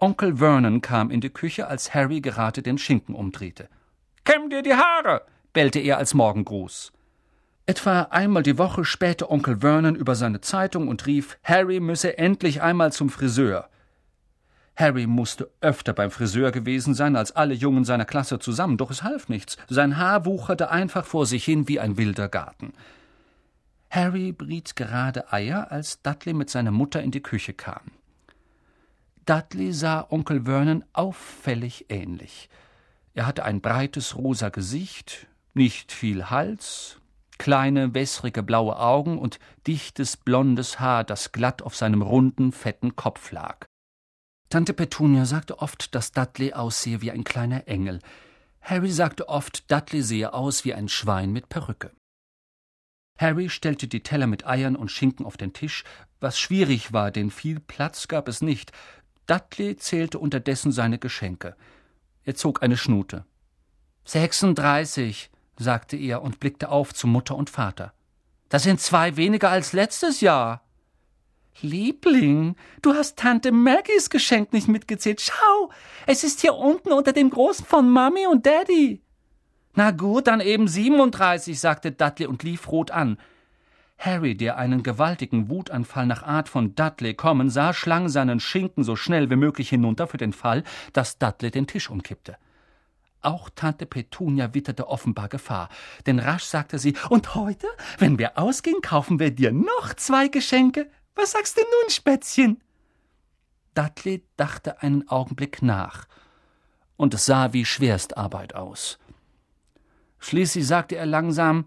Onkel Vernon kam in die Küche, als Harry gerade den Schinken umdrehte. »Kämm dir die Haare«, bellte er als Morgengruß. Etwa einmal die Woche spähte Onkel Vernon über seine Zeitung und rief, Harry müsse endlich einmal zum Friseur. Harry musste öfter beim Friseur gewesen sein als alle Jungen seiner Klasse zusammen, doch es half nichts. Sein Haar wucherte einfach vor sich hin wie ein wilder Garten. Harry briet gerade Eier, als Dudley mit seiner Mutter in die Küche kam. Dudley sah Onkel Vernon auffällig ähnlich. Er hatte ein breites rosa Gesicht, nicht viel Hals, kleine, wässrige blaue Augen und dichtes, blondes Haar, das glatt auf seinem runden, fetten Kopf lag. Tante Petunia sagte oft, dass Dudley aussehe wie ein kleiner Engel. Harry sagte oft, Dudley sehe aus wie ein Schwein mit Perücke. Harry stellte die Teller mit Eiern und Schinken auf den Tisch, was schwierig war, denn viel Platz gab es nicht. Dudley zählte unterdessen seine Geschenke. Er zog eine Schnute. 36, sagte er und blickte auf zu Mutter und Vater. Das sind 2 weniger als letztes Jahr. Liebling, du hast Tante Maggies Geschenk nicht mitgezählt. Schau, es ist hier unten unter dem Großen von Mami und Daddy. Na gut, dann eben 37, sagte Dudley und lief rot an. Harry, der einen gewaltigen Wutanfall nach Art von Dudley kommen sah, schlang seinen Schinken so schnell wie möglich hinunter für den Fall, dass Dudley den Tisch umkippte. Auch Tante Petunia witterte offenbar Gefahr, denn rasch sagte sie, und heute, wenn wir ausgehen, kaufen wir dir noch 2 Geschenke. Was sagst du nun, Spätzchen? Dudley dachte einen Augenblick nach, und es sah wie Schwerstarbeit aus. Schließlich sagte er langsam,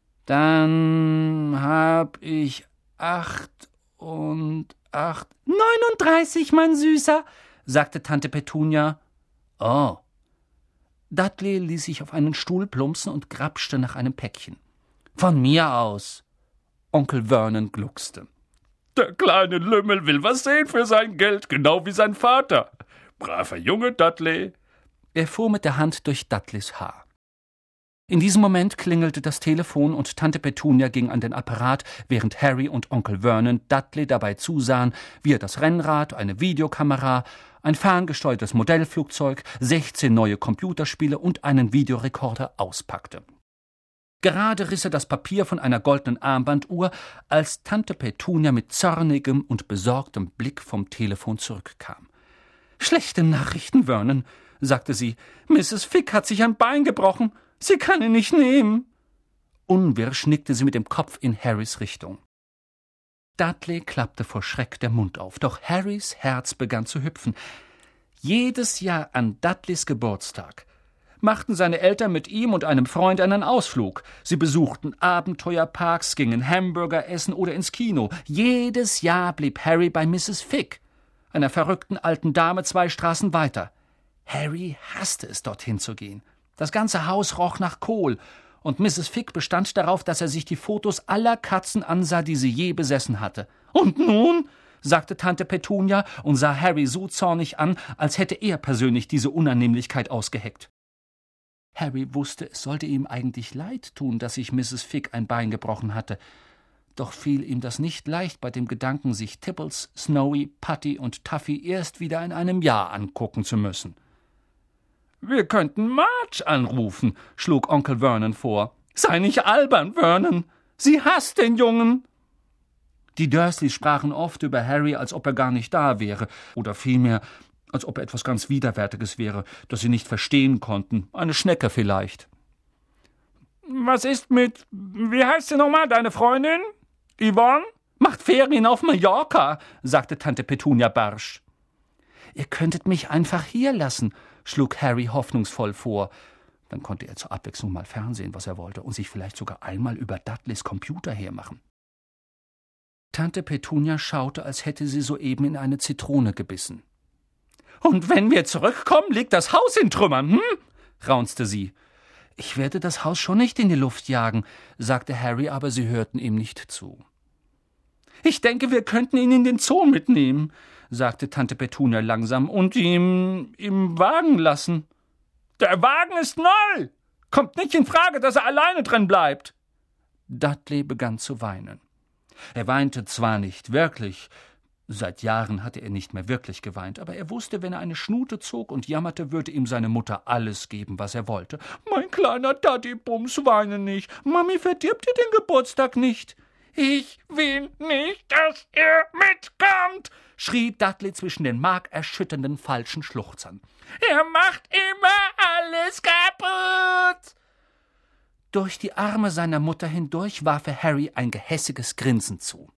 dann hab ich 8 und 8. 39, mein Süßer, sagte Tante Petunia. Oh. Dudley ließ sich auf einen Stuhl plumpsen und grapschte nach einem Päckchen. Von mir aus. Onkel Vernon gluckste. Der kleine Lümmel will was sehen für sein Geld, genau wie sein Vater. Braver Junge, Dudley. Er fuhr mit der Hand durch Dudleys Haar. In diesem Moment klingelte das Telefon und Tante Petunia ging an den Apparat, während Harry und Onkel Vernon Dudley dabei zusahen, wie er das Rennrad, eine Videokamera, ein ferngesteuertes Modellflugzeug, 16 neue Computerspiele und einen Videorekorder auspackte. Gerade riss er das Papier von einer goldenen Armbanduhr, als Tante Petunia mit zornigem und besorgtem Blick vom Telefon zurückkam. »Schlechte Nachrichten, Vernon«, sagte sie. »Mrs. Fick hat sich ein Bein gebrochen. Sie kann ihn nicht nehmen.« Unwirsch nickte sie mit dem Kopf in Harrys Richtung. Dudley klappte vor Schreck der Mund auf, doch Harrys Herz begann zu hüpfen. Jedes Jahr an Dudleys Geburtstag machten seine Eltern mit ihm und einem Freund einen Ausflug. Sie besuchten Abenteuerparks, gingen Hamburger essen oder ins Kino. Jedes Jahr blieb Harry bei Mrs. Fick, einer verrückten alten Dame 2 Straßen weiter. Harry hasste es, dorthin zu gehen. Das ganze Haus roch nach Kohl, und Mrs. Fick bestand darauf, dass er sich die Fotos aller Katzen ansah, die sie je besessen hatte. »Und nun?«, sagte Tante Petunia und sah Harry so zornig an, als hätte er persönlich diese Unannehmlichkeit ausgeheckt. Harry wusste, es sollte ihm eigentlich leid tun, dass sich Mrs. Fick ein Bein gebrochen hatte. Doch fiel ihm das nicht leicht bei dem Gedanken, sich Tibbles, Snowy, Putty und Tuffy erst wieder in einem Jahr angucken zu müssen. »Wir könnten Marge anrufen«, schlug Onkel Vernon vor. »Sei nicht albern, Vernon. Sie hasst den Jungen.« Die Dursleys sprachen oft über Harry, als ob er gar nicht da wäre, oder vielmehr, als ob er etwas ganz Widerwärtiges wäre, das sie nicht verstehen konnten. Eine Schnecke vielleicht. »Was ist mit, wie heißt sie nochmal, deine Freundin? Yvonne? Macht Ferien auf Mallorca«, sagte Tante Petunia barsch. »Ihr könntet mich einfach hier lassen«, schlug Harry hoffnungsvoll vor. Dann konnte er zur Abwechslung mal Fernsehen, was er wollte, und sich vielleicht sogar einmal über Dudleys Computer hermachen. Tante Petunia schaute, als hätte sie soeben in eine Zitrone gebissen. »Und wenn wir zurückkommen, liegt das Haus in Trümmern, raunzte sie. »Ich werde das Haus schon nicht in die Luft jagen«, sagte Harry, aber sie hörten ihm nicht zu. »Ich denke, wir könnten ihn in den Zoo mitnehmen«, sagte Tante Petunia langsam, »und ihn im Wagen lassen.« »Der Wagen ist neu! Kommt nicht in Frage, dass er alleine drin bleibt!« Dudley begann zu weinen. Er weinte zwar nicht wirklich, Seit Jahren hatte er nicht mehr wirklich geweint, aber er wusste, wenn er eine Schnute zog und jammerte, würde ihm seine Mutter alles geben, was er wollte. »Mein kleiner Daddybums, weine nicht. Mami verdirbt dir den Geburtstag nicht.« »Ich will nicht, dass er mitkommt«, schrie Dudley zwischen den markerschütternden falschen Schluchzern. »Er macht immer alles kaputt!« Durch die Arme seiner Mutter hindurch warf er Harry ein gehässiges Grinsen zu.